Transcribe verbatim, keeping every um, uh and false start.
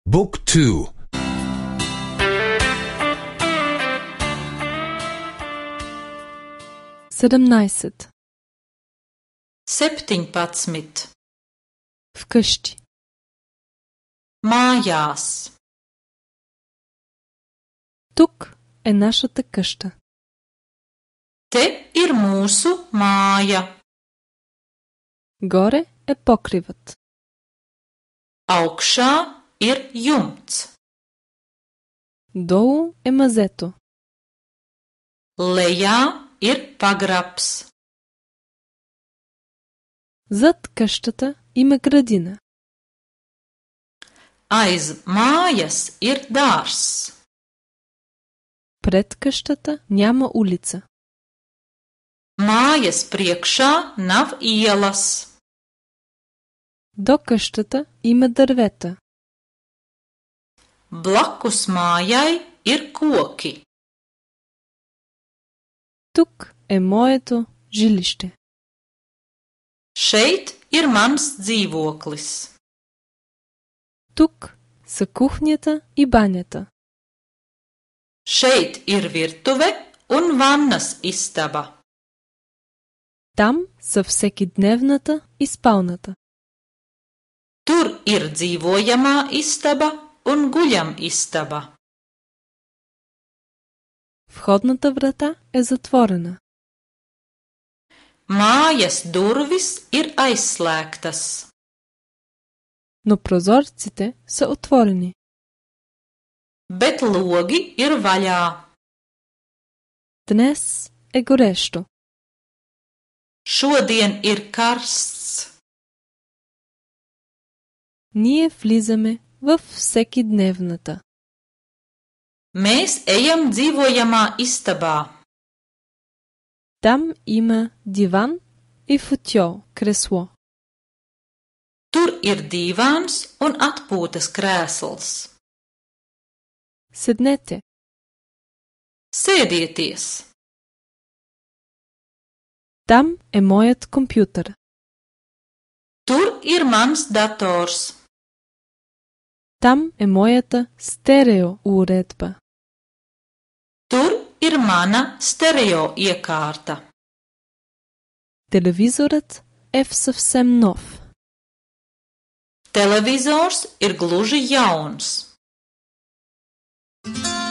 Book two. седемнайсет. Septiņpadsmit. Вкъщи. Mājās. Тук е нашата къща. Te ir mūsu māja. Горе е покривът. Augšā ir jumts. Долу е мазето. Lejā ir pagrabs. Зад къщата има градина. Aiz mājas ir dārzs. Пред къщата няма улица. Mājas priekšā nav ielas. До къщата има дървета. Blakus mājai ir koki. Тук е моето жилище. Šeit ir mans dzīvoklis. Тук са кухнята и банята. Šeit ir virtuve un vannas istaba. Там са всекидневната и спалната. Tur ir dzīvojamā istaba un guļam istaba. Входната врата е затворена. Mājas durvis ir aizslēgtas. Но прозорците са отворени. Bet logi ir vaļā. Днес е горещо. Šodien ir karsts. Ние влизаме в всекидневната. Mēs ejam dzīvojamā istabā. Там има диван и футьол, кресло. Tur ir dīvāns un atpūtas krēsls. Седнете. Sēdieties. Там е моят компютър. Tur ir mans dators. Там е моята стерео уредба. Tur ir mana stereo iekārta. Телевизорът е в съвсем нов. Televizors ir gluži jauns.